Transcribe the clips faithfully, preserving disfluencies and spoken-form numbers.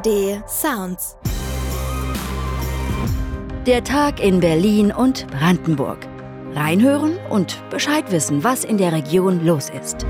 D Sounds. Der Tag in Berlin und Brandenburg. Reinhören und Bescheid wissen, was in der Region los ist.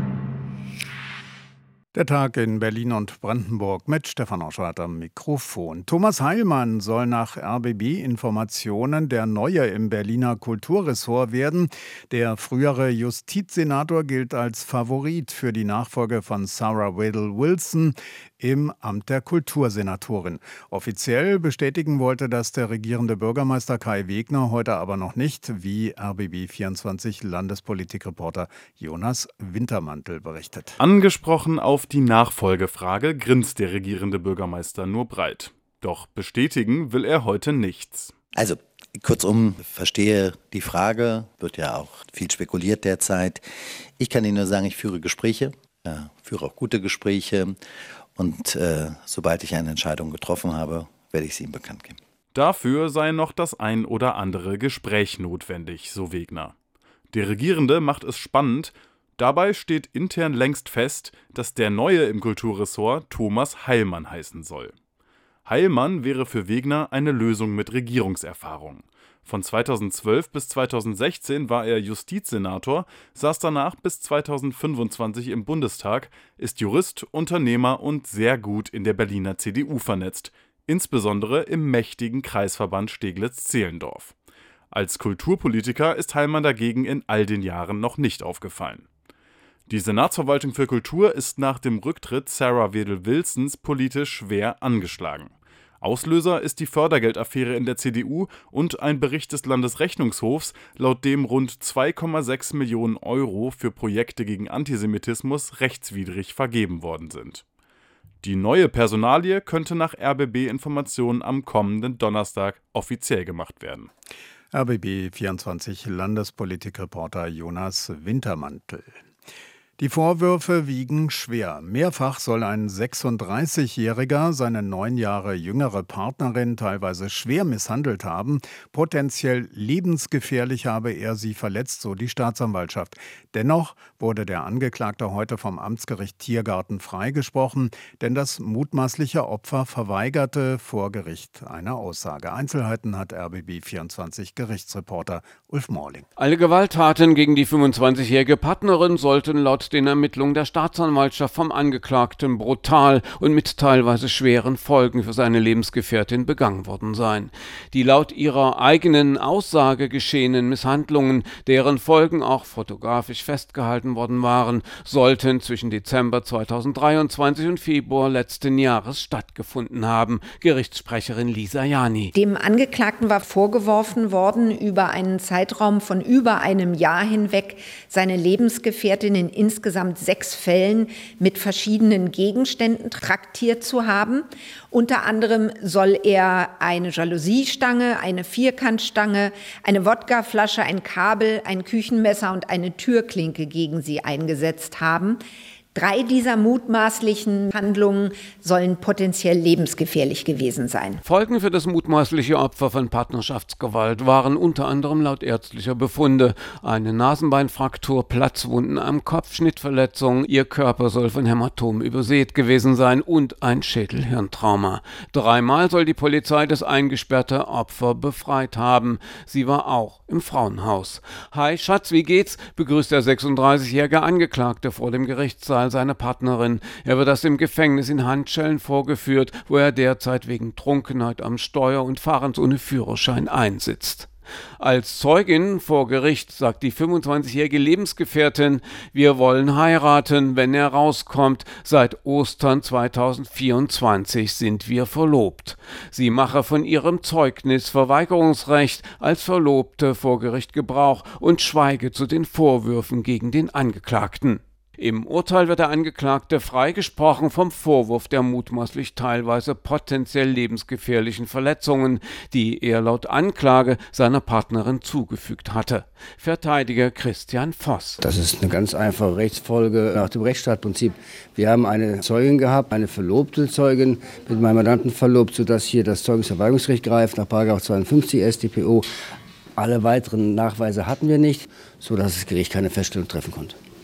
Der Tag in Berlin und Brandenburg mit Stefan Oschwart am Mikrofon. Thomas Heilmann soll nach R B B-Informationen der Neue im Berliner Kulturressort werden. Der frühere Justizsenator gilt als Favorit für die Nachfolge von Sarah Wedel-Wilson im Amt der Kultursenatorin. Offiziell bestätigen wollte das der regierende Bürgermeister Kai Wegner heute aber noch nicht, wie R B B vierundzwanzig Landespolitikreporter Jonas Wintermantel berichtet. Angesprochen auf die Nachfolgefrage grinst der regierende Bürgermeister nur breit. Doch bestätigen will er heute nichts. Also kurzum, verstehe die Frage, wird ja auch viel spekuliert derzeit. Ich kann Ihnen nur sagen, ich führe Gespräche, ja, führe auch gute Gespräche und äh, sobald ich eine Entscheidung getroffen habe, werde ich sie Ihnen bekannt geben. Dafür sei noch das ein oder andere Gespräch notwendig, so Wegner. Der Regierende macht es spannend. Dabei steht intern längst fest, dass der Neue im Kulturressort Thomas Heilmann heißen soll. Heilmann wäre für Wegner eine Lösung mit Regierungserfahrung. Von zweitausendzwölf bis zweitausendsechzehn war er Justizsenator, saß danach bis zweitausendfünfundzwanzig im Bundestag, ist Jurist, Unternehmer und sehr gut in der Berliner C D U vernetzt, insbesondere im mächtigen Kreisverband Steglitz-Zehlendorf. Als Kulturpolitiker ist Heilmann dagegen in all den Jahren noch nicht aufgefallen. Die Senatsverwaltung für Kultur ist nach dem Rücktritt Sarah Wedel-Wilsons politisch schwer angeschlagen. Auslöser ist die Fördergeldaffäre in der C D U und ein Bericht des Landesrechnungshofs, laut dem rund zwei Komma sechs Millionen Euro für Projekte gegen Antisemitismus rechtswidrig vergeben worden sind. Die neue Personalie könnte nach R B B-Informationen am kommenden Donnerstag offiziell gemacht werden. R B B vierundzwanzig Landespolitikreporter Jonas Wintermantel. Die Vorwürfe wiegen schwer. Mehrfach soll ein sechsunddreißigjähriger seine neun Jahre jüngere Partnerin teilweise schwer misshandelt haben. Potenziell lebensgefährlich habe er sie verletzt, so die Staatsanwaltschaft. Dennoch wurde der Angeklagte heute vom Amtsgericht Tiergarten freigesprochen, denn das mutmaßliche Opfer verweigerte vor Gericht eine Aussage. Einzelheiten hat R B B vierundzwanzig Gerichtsreporter Ulf Morling. Alle Gewalttaten gegen die fünfundzwanzigjährige Partnerin sollten laut den Ermittlungen der Staatsanwaltschaft vom Angeklagten brutal und mit teilweise schweren Folgen für seine Lebensgefährtin begangen worden sein. Die laut ihrer eigenen Aussage geschehenen Misshandlungen, deren Folgen auch fotografisch festgehalten worden waren, sollten zwischen Dezember zweitausenddreiundzwanzig und Februar letzten Jahres stattgefunden haben. Gerichtssprecherin Lisa Jani. Dem Angeklagten war vorgeworfen worden, über einen Zeitraum von über einem Jahr hinweg seine Lebensgefährtin in insgesamt sechs Fällen mit verschiedenen Gegenständen traktiert zu haben. Unter anderem soll er eine Jaloussiestange, eine Vierkantstange, eine Wodkaflasche, ein Kabel, ein Küchenmesser und eine Türklinke gegen sie eingesetzt haben. Drei dieser mutmaßlichen Handlungen sollen potenziell lebensgefährlich gewesen sein. Folgen für das mutmaßliche Opfer von Partnerschaftsgewalt waren unter anderem laut ärztlicher Befunde eine Nasenbeinfraktur, Platzwunden am Kopf, Schnittverletzungen, ihr Körper soll von Hämatomen übersät gewesen sein und ein Schädel-Hirntrauma. Dreimal soll die Polizei das eingesperrte Opfer befreit haben. Sie war auch im Frauenhaus. Hi Schatz, wie geht's? Begrüßt der sechsunddreißigjährige Angeklagte vor dem Gerichtssaal seine Partnerin. Er wird aus dem Gefängnis in Handschellen vorgeführt, wo er derzeit wegen Trunkenheit am Steuer und Fahrens ohne Führerschein einsitzt. Als Zeugin vor Gericht sagt die fünfundzwanzigjährige Lebensgefährtin, wir wollen heiraten, wenn er rauskommt. Seit Ostern zweitausendvierundzwanzig sind wir verlobt. Sie mache von ihrem Zeugnisverweigerungsrecht als Verlobte vor Gericht Gebrauch und schweige zu den Vorwürfen gegen den Angeklagten. Im Urteil wird der Angeklagte freigesprochen vom Vorwurf der mutmaßlich teilweise potenziell lebensgefährlichen Verletzungen, die er laut Anklage seiner Partnerin zugefügt hatte. Verteidiger Christian Voss. Das ist eine ganz einfache Rechtsfolge nach dem Rechtsstaatsprinzip. Wir haben eine Zeugin gehabt, eine verlobte Zeugin mit meinem Mandanten verlobt, sodass hier das Zeugnisverweigerungsrecht greift nach Paragraph zweiundfünfzig S t p O. Alle weiteren Nachweise hatten wir nicht, sodass das Gericht keine Feststellung treffen konnte.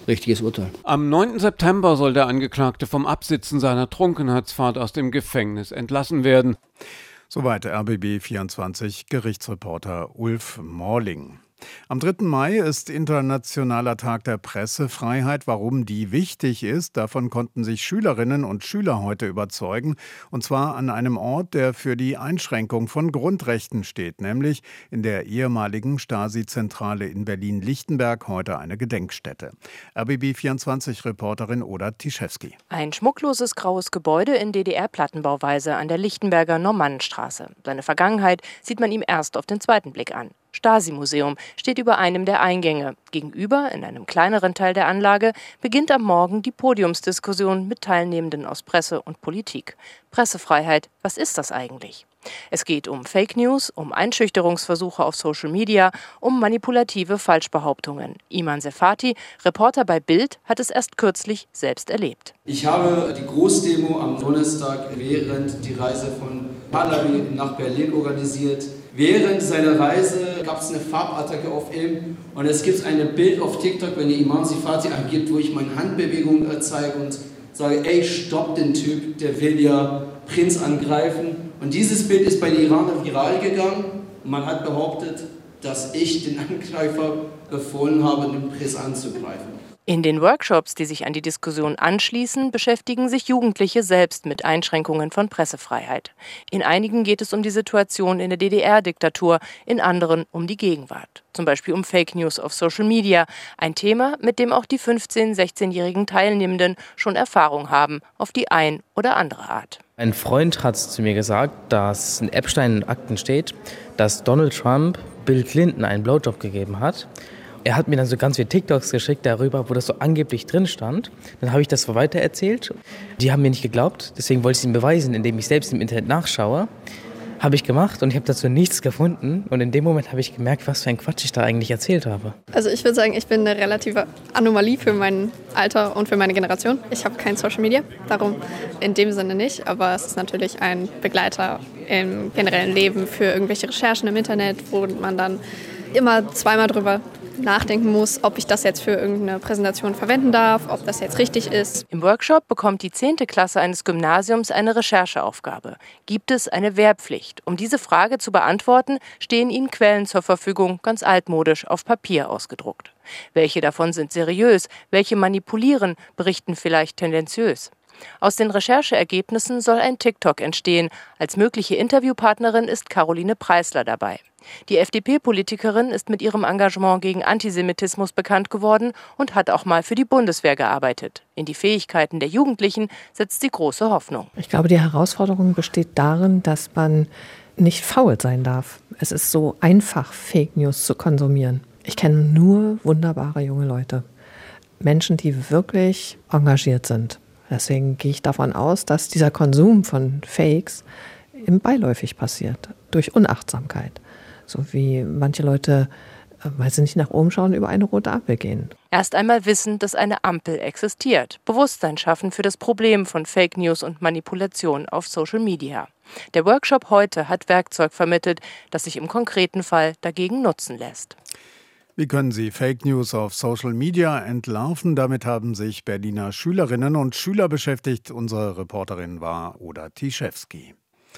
richtiges Urteil. Am neunten September soll der Angeklagte vom Absitzen seiner Trunkenheitsfahrt aus dem Gefängnis entlassen werden. Soweit R B B vierundzwanzig Gerichtsreporter Ulf Morling. Am dritten Mai ist Internationaler Tag der Pressefreiheit. Warum die wichtig ist, davon konnten sich Schülerinnen und Schüler heute überzeugen. Und zwar an einem Ort, der für die Einschränkung von Grundrechten steht, nämlich in der ehemaligen Stasi-Zentrale in Berlin-Lichtenberg, heute eine Gedenkstätte. R B B vierundzwanzig-Reporterin Oda Tischewski. Ein schmuckloses graues Gebäude in D D R-Plattenbauweise an der Lichtenberger Normannenstraße. Seine Vergangenheit sieht man ihm erst auf den zweiten Blick an. Stasi-Museum steht über einem der Eingänge. Gegenüber, in einem kleineren Teil der Anlage, beginnt am Morgen die Podiumsdiskussion mit Teilnehmenden aus Presse und Politik. Pressefreiheit, was ist das eigentlich? Es geht um Fake News, um Einschüchterungsversuche auf Social Media, um manipulative Falschbehauptungen. Iman Sefati, Reporter bei Bild, hat es erst kürzlich selbst erlebt. Ich habe die Großdemo am Donnerstag während die Reise von Malawi nach Berlin organisiert. Während seiner Reise gab es eine Farbattacke auf ihm und es gibt ein Bild auf TikTok, wenn ihr Iman Sefati angibt, wo ich meine Handbewegung zeige und sage, ey, stopp den Typ, der will ja Prinz angreifen. Und dieses Bild ist bei den Iranern viral gegangen und man hat behauptet, dass ich den Angreifer befohlen habe, den Prinz anzugreifen. In den Workshops, die sich an die Diskussion anschließen, beschäftigen sich Jugendliche selbst mit Einschränkungen von Pressefreiheit. In einigen geht es um die Situation in der D D R-Diktatur, in anderen um die Gegenwart. Zum Beispiel um Fake News auf Social Media, ein Thema, mit dem auch die fünfzehn-, sechzehnjährigen Teilnehmenden schon Erfahrung haben, auf die ein oder andere Art. Ein Freund hat zu mir gesagt, dass in Epstein-Akten steht, dass Donald Trump Bill Clinton einen Blowjob gegeben hat. Er hat mir dann so ganz viele TikToks geschickt darüber, wo das so angeblich drin stand. Dann habe ich das so weitererzählt. Die haben mir nicht geglaubt, deswegen wollte ich es ihnen beweisen, indem ich selbst im Internet nachschaue. Habe ich gemacht und ich habe dazu nichts gefunden. Und in dem Moment habe ich gemerkt, was für ein Quatsch ich da eigentlich erzählt habe. Also ich würde sagen, ich bin eine relative Anomalie für mein Alter und für meine Generation. Ich habe kein Social Media, darum in dem Sinne nicht. Aber es ist natürlich ein Begleiter im generellen Leben für irgendwelche Recherchen im Internet, wo man dann immer zweimal drüber nachdenken muss, ob ich das jetzt für irgendeine Präsentation verwenden darf, ob das jetzt richtig ist. Im Workshop bekommt die zehnte Klasse eines Gymnasiums eine Rechercheaufgabe. Gibt es eine Wehrpflicht? Um diese Frage zu beantworten, stehen ihnen Quellen zur Verfügung, ganz altmodisch auf Papier ausgedruckt. Welche davon sind seriös, welche manipulieren, berichten vielleicht tendenziös? Aus den Rechercheergebnissen soll ein TikTok entstehen. Als mögliche Interviewpartnerin ist Caroline Preisler dabei. Die F D P-Politikerin ist mit ihrem Engagement gegen Antisemitismus bekannt geworden und hat auch mal für die Bundeswehr gearbeitet. In die Fähigkeiten der Jugendlichen setzt sie große Hoffnung. Ich glaube, die Herausforderung besteht darin, dass man nicht faul sein darf. Es ist so einfach, Fake News zu konsumieren. Ich kenne nur wunderbare junge Leute. Menschen, die wirklich engagiert sind. Deswegen gehe ich davon aus, dass dieser Konsum von Fakes im beiläufig passiert, durch Unachtsamkeit. So wie manche Leute, weil sie nicht nach oben schauen, über eine rote Ampel gehen. Erst einmal wissen, dass eine Ampel existiert. Bewusstsein schaffen für das Problem von Fake News und Manipulation auf Social Media. Der Workshop heute hat Werkzeug vermittelt, das sich im konkreten Fall dagegen nutzen lässt. Wie können Sie Fake News auf Social Media entlarven? Damit haben sich Berliner Schülerinnen und Schüler beschäftigt. Unsere Reporterin war Oda Tischewski.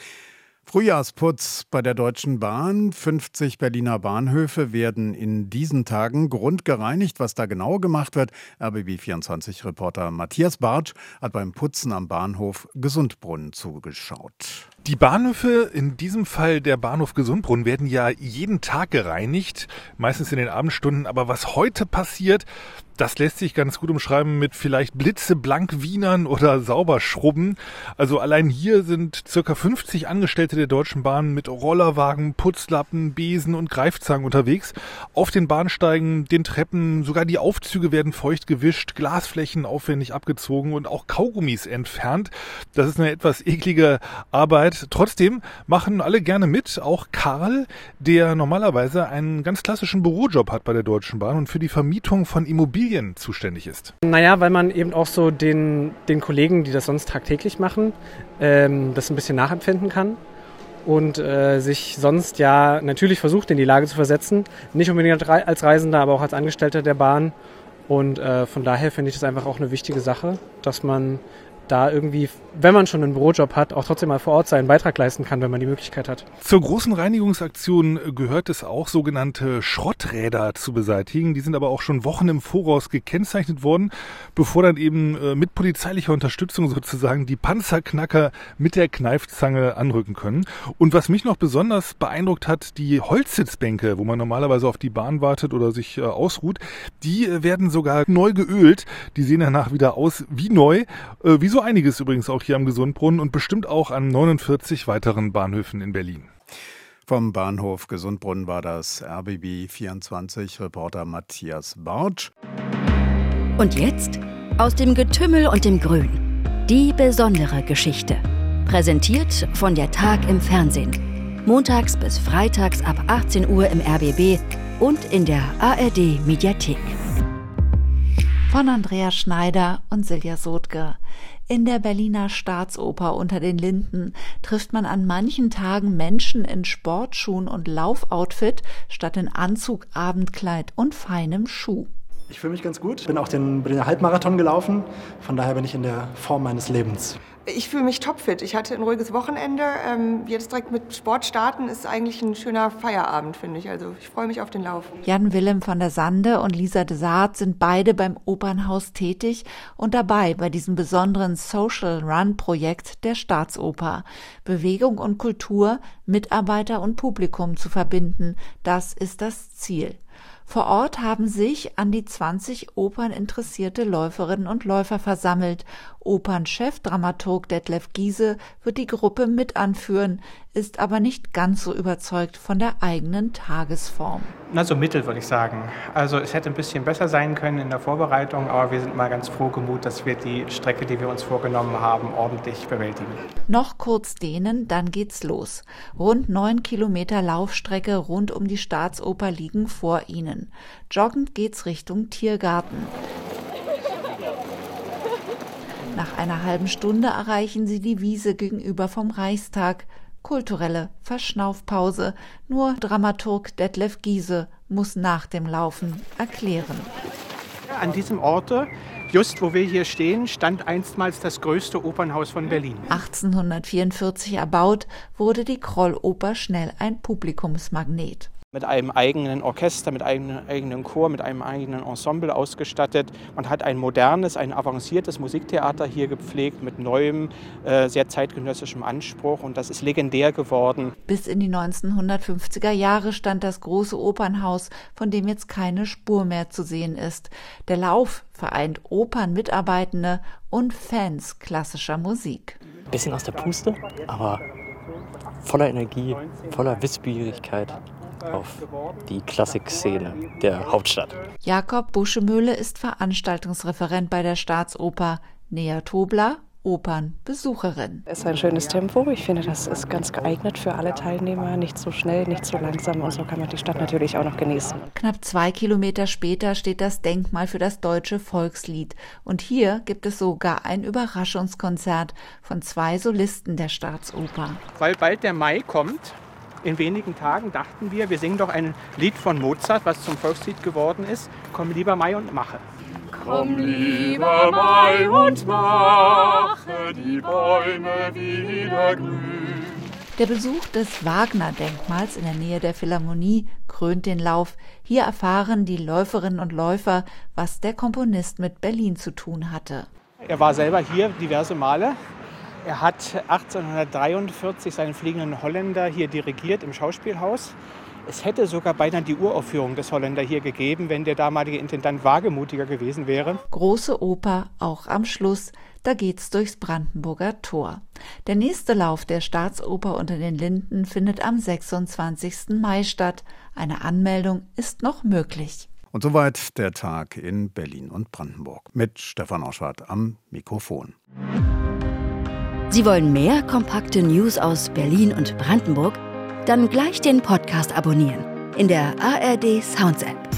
Frühjahrsputz bei der Deutschen Bahn. fünfzig Berliner Bahnhöfe werden in diesen Tagen grundgereinigt. Was da genau gemacht wird, R B B vierundzwanzig-Reporter Matthias Bartsch hat beim Putzen am Bahnhof Gesundbrunnen zugeschaut. Die Bahnhöfe, in diesem Fall der Bahnhof Gesundbrunnen, werden ja jeden Tag gereinigt, meistens in den Abendstunden. Aber was heute passiert, das lässt sich ganz gut umschreiben mit vielleicht blitzeblank Wienern oder Sauberschrubben. Also allein hier sind circa fünfzig Angestellte der Deutschen Bahn mit Rollerwagen, Putzlappen, Besen und Greifzangen unterwegs. Auf den Bahnsteigen, den Treppen, sogar die Aufzüge werden feucht gewischt, Glasflächen aufwendig abgezogen und auch Kaugummis entfernt. Das ist eine etwas eklige Arbeit. Trotzdem machen alle gerne mit, auch Karl, der normalerweise einen ganz klassischen Bürojob hat bei der Deutschen Bahn und für die Vermietung von Immobilien zuständig ist. Naja, weil man eben auch so den, den Kollegen, die das sonst tagtäglich machen, ähm, das ein bisschen nachempfinden kann und äh, sich sonst ja natürlich versucht, in die Lage zu versetzen, nicht unbedingt als Reisender, aber auch als Angestellter der Bahn. Und äh, von daher finde ich das einfach auch eine wichtige Sache, dass man da irgendwie, wenn man schon einen Bürojob hat, auch trotzdem mal vor Ort seinen Beitrag leisten kann, wenn man die Möglichkeit hat. Zur großen Reinigungsaktion gehört es auch, sogenannte Schrotträder zu beseitigen. Die sind aber auch schon Wochen im Voraus gekennzeichnet worden, bevor dann eben äh, mit polizeilicher Unterstützung sozusagen die Panzerknacker mit der Kneifzange anrücken können. Und was mich noch besonders beeindruckt hat, die Holzsitzbänke, wo man normalerweise auf die Bahn wartet oder sich äh, ausruht, die äh, werden sogar neu geölt. Die sehen danach wieder aus wie neu, äh, wie so einiges übrigens auch hier am Gesundbrunnen und bestimmt auch an neunundvierzig weiteren Bahnhöfen in Berlin. Vom Bahnhof Gesundbrunnen war das R B B vierundzwanzig-Reporter Matthias Bartsch. Und jetzt aus dem Getümmel und dem Grün. Die besondere Geschichte. Präsentiert von der Tag im Fernsehen. Montags bis freitags ab achtzehn Uhr im R B B und in der A R D-Mediathek. Von Andrea Schneider und Silja Sotke. In der Berliner Staatsoper Unter den Linden trifft man an manchen Tagen Menschen in Sportschuhen und Laufoutfit statt in Anzug, Abendkleid und feinem Schuh. Ich fühle mich ganz gut. Ich bin auch den Berliner Halbmarathon gelaufen. Von daher bin ich in der Form meines Lebens. Ich fühle mich topfit. Ich hatte ein ruhiges Wochenende. Ähm, jetzt direkt mit Sport starten ist eigentlich ein schöner Feierabend, finde ich. Also ich freue mich auf den Lauf. Jan Willem von der Sande und Lisa de Saat sind beide beim Opernhaus tätig und dabei bei diesem besonderen Social Run-Projekt der Staatsoper. Bewegung und Kultur, Mitarbeiter und Publikum zu verbinden, das ist das Ziel. Vor Ort haben sich an die zwanzig operninteressierte Läuferinnen und Läufer versammelt. Opernchef, Dramaturg Detlef Giese wird die Gruppe mit anführen, ist aber nicht ganz so überzeugt von der eigenen Tagesform. Na, so mittel, würde ich sagen. Also es hätte ein bisschen besser sein können in der Vorbereitung, aber wir sind mal ganz froh gemut, dass wir die Strecke, die wir uns vorgenommen haben, ordentlich bewältigen. Noch kurz dehnen, dann geht's los. Rund neun Kilometer Laufstrecke rund um die Staatsoper liegen vor ihnen. Joggend geht's Richtung Tiergarten. Nach einer halben Stunde erreichen sie die Wiese gegenüber vom Reichstag. Kulturelle Verschnaufpause. Nur Dramaturg Detlef Giese muss nach dem Laufen erklären. An diesem Orte, just wo wir hier stehen, stand einstmals das größte Opernhaus von Berlin. achtzehnhundertvierundvierzig erbaut, wurde die Krolloper schnell ein Publikumsmagnet. Mit einem eigenen Orchester, mit einem eigenen Chor, mit einem eigenen Ensemble ausgestattet. Man hat ein modernes, ein avanciertes Musiktheater hier gepflegt mit neuem, äh, sehr zeitgenössischem Anspruch und das ist legendär geworden. Bis in die neunzehnhundertfünfziger Jahre stand das große Opernhaus, von dem jetzt keine Spur mehr zu sehen ist. Der Lauf vereint Opernmitarbeitende und Fans klassischer Musik. Ein bisschen aus der Puste, aber voller Energie, voller Wissbegierigkeit auf die Klassikszene der Hauptstadt. Jakob Buschemöhle ist Veranstaltungsreferent bei der Staatsoper. Nea Tobler, Opernbesucherin. Es ist ein schönes Tempo. Ich finde, das ist ganz geeignet für alle Teilnehmer. Nicht so schnell, nicht so langsam und so kann man die Stadt natürlich auch noch genießen. Knapp zwei Kilometer später steht das Denkmal für das deutsche Volkslied. Und hier gibt es sogar ein Überraschungskonzert von zwei Solisten der Staatsoper. Weil bald der Mai kommt, in wenigen Tagen dachten wir, wir singen doch ein Lied von Mozart, was zum Volkslied geworden ist. Komm lieber Mai und mache. Komm lieber Mai und mache die Bäume wieder grün. Der Besuch des Wagner-Denkmals in der Nähe der Philharmonie krönt den Lauf. Hier erfahren die Läuferinnen und Läufer, was der Komponist mit Berlin zu tun hatte. Er war selber hier diverse Male. Er hat achtzehnhundertdreiundvierzig seinen Fliegenden Holländer hier dirigiert im Schauspielhaus. Es hätte sogar beinahe die Uraufführung des Holländer hier gegeben, wenn der damalige Intendant wagemutiger gewesen wäre. Große Oper auch am Schluss, da geht's durchs Brandenburger Tor. Der nächste Lauf der Staatsoper Unter den Linden findet am sechsundzwanzigsten Mai statt. Eine Anmeldung ist noch möglich. Und soweit der Tag in Berlin und Brandenburg mit Stefan Oschwart am Mikrofon. Sie wollen mehr kompakte News aus Berlin und Brandenburg? Dann gleich den Podcast abonnieren in der A R D Sounds App.